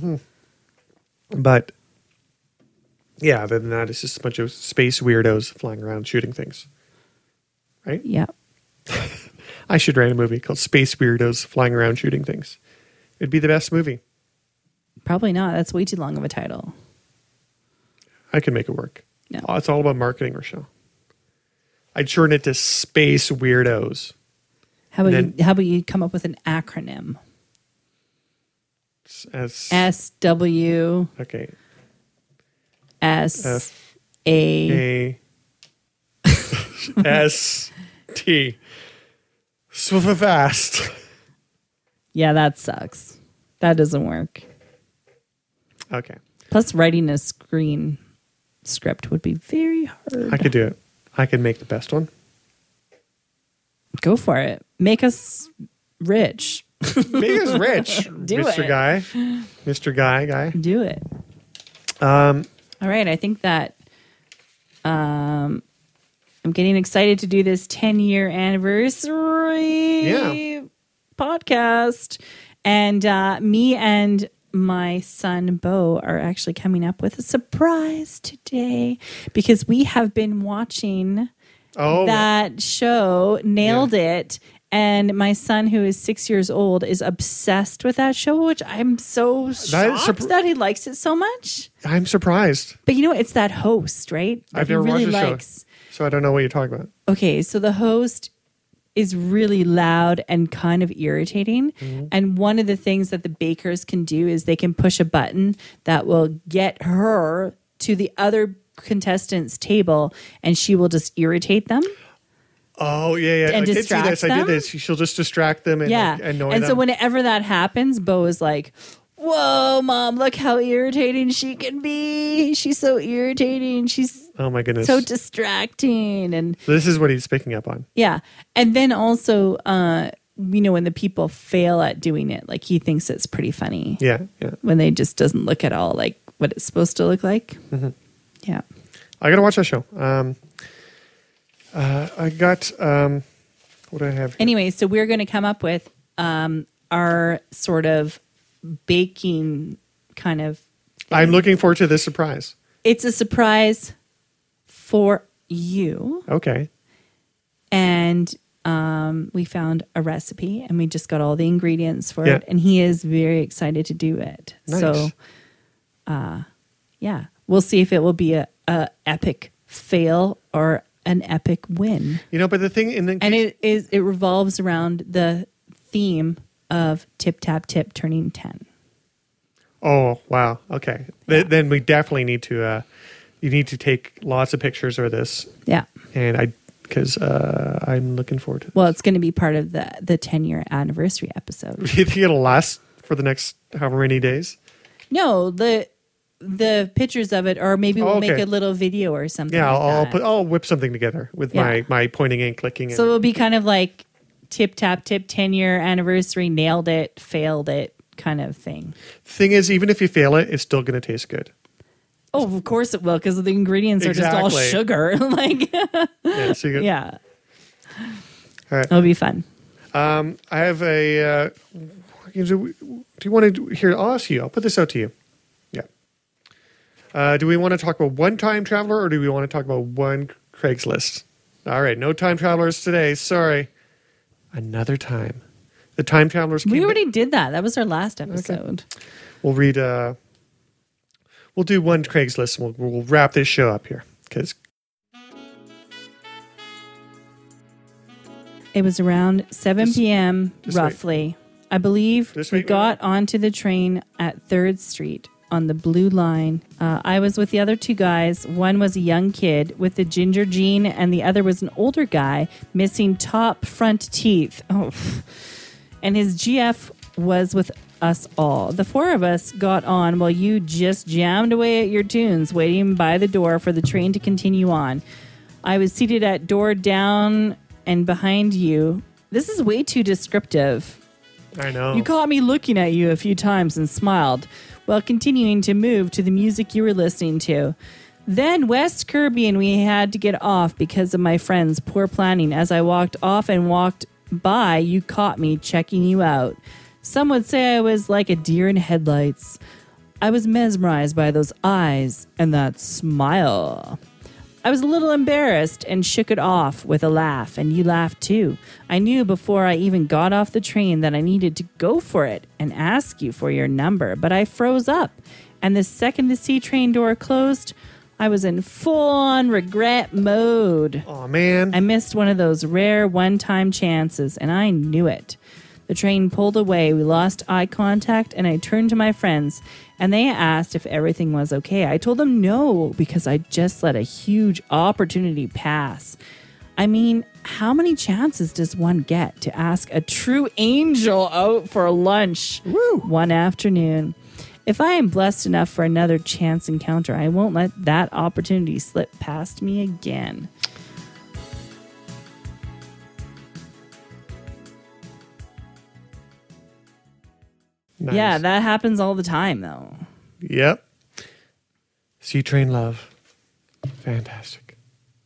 but yeah, other than that, it's just a bunch of space weirdos flying around shooting things. Right? Yeah. I should write a movie called Space Weirdos Flying Around Shooting Things. It'd be the best movie. Probably not. That's way too long of a title. I can make it work. No. Oh, it's all about marketing, Rochelle. I'd shorten it to Space Weirdos. How about Then- you how about you come up with an acronym? As S W okay, S F A A S T. So fast. Yeah, that sucks. That doesn't work. Okay, Plus writing a screen script would be very hard. I could do it. I could make the best one. Go for it. Make us rich. Make us rich, Do Mister it. Guy, Mister Guy, guy. Do it. Um, All right. I think that um, I'm getting excited to do this ten year anniversary Yeah. podcast. And uh, me and my son, Bo, are actually coming up with a surprise today because we have been watching oh, that show, Nailed It. And my son, who is six years old, is obsessed with that show, which I'm so shocked that, surpri- he likes it so much. I'm surprised. But you know, it's that host, right? That I've he never really watched the likes. show, so I don't know what you're talking about. Okay, so the host is really loud and kind of irritating. Mm-hmm. And one of the things that the bakers can do is they can push a button that will get her to the other contestants' table, and she will just irritate them. Oh yeah, yeah. And I did see distracts this. I did them? this. She'll just distract them and Yeah. like, annoy and them. so whenever that happens, Bo is like, whoa, Mom, look how irritating she can be. She's so irritating. She's oh my goodness. so distracting. And This is what he's picking up on. yeah. And then also, uh, you know, when the people fail at doing it, like he thinks it's pretty funny Yeah, yeah. when they just doesn't look at all like what it's supposed to look like. Mm-hmm. Yeah. I gotta watch that show. Um, uh, I got um, what do I have? Here? Anyway, so we're going to come up with um, our sort of baking kind of. I'm looking forward to this surprise. It's a surprise for you. Okay. And um, we found a recipe and we just got all the ingredients for Yeah. it. And he is very excited to do it. Nice. So, uh, yeah, we'll see if it will be a, a epic fail or an epic win. You know, but the thing, and then And it is it revolves around the theme of Tip Tap Tip turning ten. oh wow, okay. Th- then we definitely need to. Uh, you need to take lots of pictures of this, Yeah. and I because uh, I'm looking forward to. Well, it's going to be part of the the ten year anniversary episode. Do you think it'll last for the next however many days? No, the the pictures of it, or maybe we'll Oh, okay. make a little video or something. Yeah, like I'll, I'll that. put. I'll whip something together with Yeah. my my pointing and clicking. And, So it'll be kind of like Tip Tap Tip ten year anniversary, nailed it, failed it kind of thing. thing is, even if you fail it, it's still going to taste good. Oh, of course it will, because the ingredients are just all Exactly. sugar. like, Yeah. So you, yeah, All right. it'll be fun. Um, I have a. Uh, do you want to hear? I'll ask you. I'll put this out to you. Yeah. Uh, do we want to talk about one time traveler, or do we want to talk about one Craigslist? All right, no time travelers today. Sorry. Another time. The time travelers. We came already did that. That was our last episode. We'll read. Uh, we'll do one Craigslist, and we'll, we'll wrap this show up here because. It was around seven Just- p.m. just wait. roughly. I believe Just we wait. got onto the train at third Street on the blue line. Uh, I was with the other two guys. One was a young kid with the ginger gene, and the other was an older guy missing top front teeth. Oh, and his G F was with us all. The four of us got on while you just jammed away at your tunes, waiting by the door for the train to continue on. I was seated at door down and behind you. This is way too descriptive. I know. You caught me looking at you a few times and smiled while continuing to move to the music you were listening to. Then West Kirby and we had to get off because of my friend's poor planning. As I walked off and walked by, you caught me checking you out. Some would say I was like a deer in headlights. I was mesmerized by those eyes and that smile. I was a little embarrassed and shook it off with a laugh, and you laughed too. I knew before I even got off the train that I needed to go for it and ask you for your number, but I froze up. And the second the C train door closed, I was in full-on regret mode. Oh man. I missed one of those rare one-time chances, and I knew it. The train pulled away, we lost eye contact, and I turned to my friends, and they asked if everything was okay. I told them no, because I just let a huge opportunity pass. I mean, how many chances does one get to ask a true angel out for lunch Woo. one afternoon? If I am blessed enough for another chance encounter, I won't let that opportunity slip past me again. Nice. Yeah, that happens all the time, though. Yep. C Train Love. Fantastic.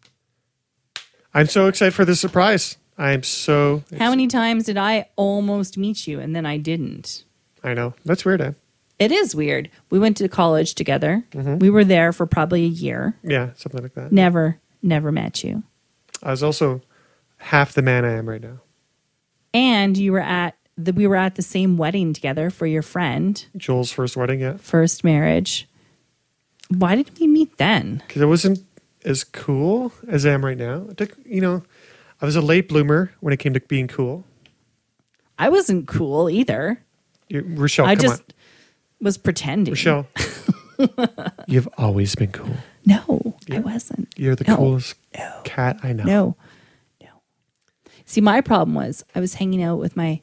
I'm so excited for this surprise. I'm so How many times did I almost meet you and then I didn't? I know. That's weird, eh? It is weird. We went to college together. Mm-hmm. We were there for probably a year. Yeah, something like that. Never, never met you. I was also half the man I am right now. And you were at the we were at the same wedding together for your friend. Joel's first wedding, yeah. First marriage. Why did we meet then? Because I wasn't as cool as I am right now. It took, you know, I was a late bloomer when it came to being cool. I wasn't cool either. You, Rochelle, I come just on. was pretending. Rochelle, you've always been cool. No, Yeah. I wasn't. You're the No. coolest No. cat I know. No. No. See, my problem was I was hanging out with my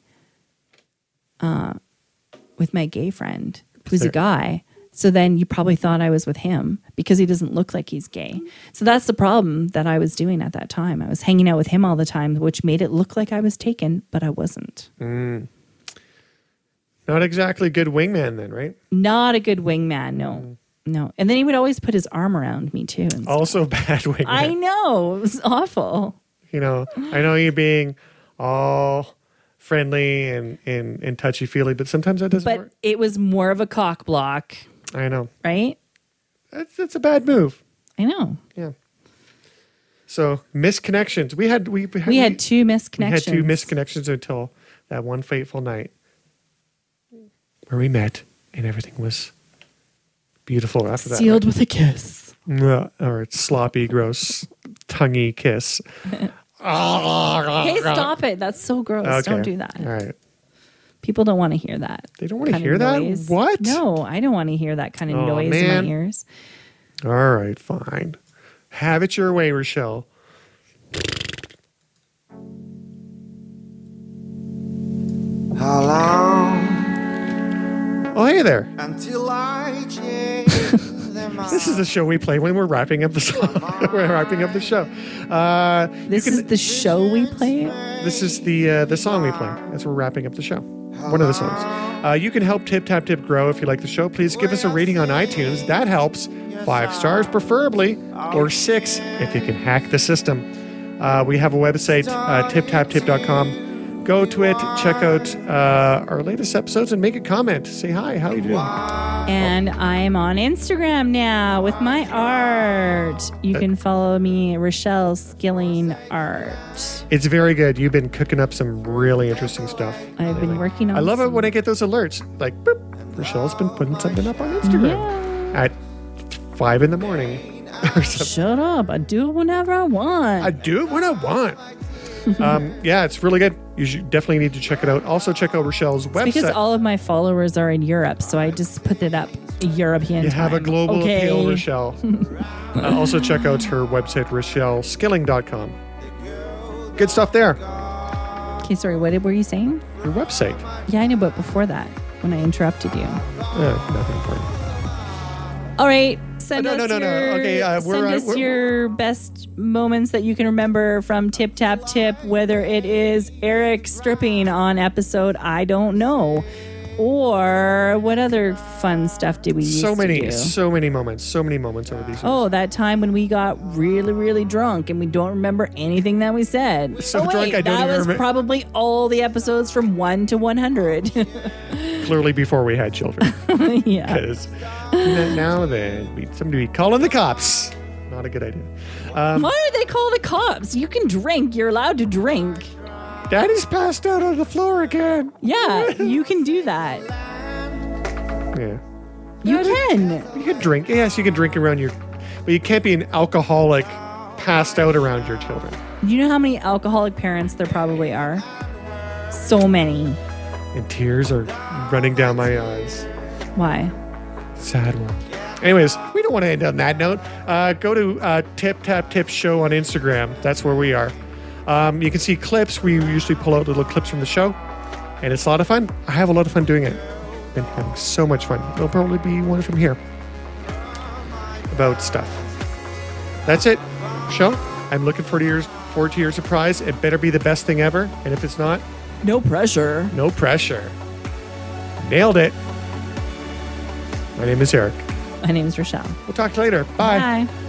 uh with my gay friend who's There- a guy. So then you probably thought I was with him because he doesn't look like he's gay. So that's the problem that I was doing at that time. I was hanging out with him all the time, which made it look like I was taken, but I wasn't. Mm. Not exactly good wingman then, right? Not a good wingman, no. Mm. No. And then he would always put his arm around me too. And stuff. Also bad wingman. I know. It was awful. You know, I know you being all friendly and, and, and touchy-feely, but sometimes that doesn't But work. it was more of a cock block, I know. right? That's, that's a bad move. I know. Yeah. So, misconnections. We had we, we had, We had two misconnections. We had two misconnections until that one fateful night where we met and everything was beautiful after that. Sealed with a kiss. Mwah, or a sloppy, gross, tonguey kiss. Hey, stop it. That's so gross. Okay. Don't do that. All right. People don't want to hear that. They don't want to kind of hear that? noise. What? No, I don't want to hear that kind of Oh, noise man. in my ears. All right, fine. Have it your way, Rochelle. How long Oh, hey there. until I change them all? This is the show we play when we're wrapping up the song. we're wrapping up the show. Uh, This you is can- the show we play. This is the uh, the song we play as we're wrapping up the show. One of the songs. Uh, you can help Tip Tap Tip grow if you like the show. Please give us a rating on iTunes. That helps. Five stars preferably, or six if you can hack the system. Uh, we have a website, uh, tip tap tip dot com. Go to it, check out uh, our latest episodes, and make a comment. Say hi. How you doing? And I'm on Instagram now with my art. You can follow me, Rochelle Skilling Art. It's very good. You've been cooking up some really interesting stuff. I've been working on I love it some- when I get those alerts. Like, boop, Rochelle's been putting something up on Instagram at five in the morning. Or something. Shut up. I do it whenever I want. I do it when I want. um, yeah, it's really good. You should definitely need to check it out. Also, check out Rochelle's website. Because all of my followers are in Europe, so I just put it up European You have a time. global okay. appeal, Rochelle. uh, also, check out her website, rochelle skilling dot com. Good stuff there. Okay, sorry, what were you saying? Your website. Yeah, I know, but before that, when I interrupted you. Uh, nothing important. All right, send Oh, no, us no, no, no. your, Okay, uh, send we're, uh, us we're- your best moments that you can remember from Tip Tap Tip, whether it is Eric stripping on episode I don't know, or what other fun stuff did we use So many, to do? so many moments, so many moments over these years. Oh, that time when we got really, really drunk and we don't remember anything that we said. So oh, wait, drunk I don't that even was remem- probably all the episodes from one to one hundred. Clearly before we had children. Yeah. Because now then, we somebody be calling the cops. Not a good idea. Um, Why would they call the cops? You can drink. You're allowed to drink. Daddy's passed out on the floor again. Yeah, you can do that. Yeah. You can. You can drink. Yes, you can drink around your... But you can't be an alcoholic passed out around your children. You know how many alcoholic parents there probably are? So many. And tears are running down my eyes. Why? Sad one. Anyways, we don't want to end on that note. Uh, go to uh, Tip Tap Tip Show on Instagram. That's where we are. Um, you can see clips. We usually pull out little clips from the show. And it's a lot of fun. I have a lot of fun doing it. Been having so much fun. There'll probably be one from here about stuff. That's it. Show. I'm looking forward to your, forward to your surprise. It better be the best thing ever. And if it's not, No pressure. no pressure. Nailed it. My name is Eric. My name is Rochelle. We'll talk to you later. Bye. Bye.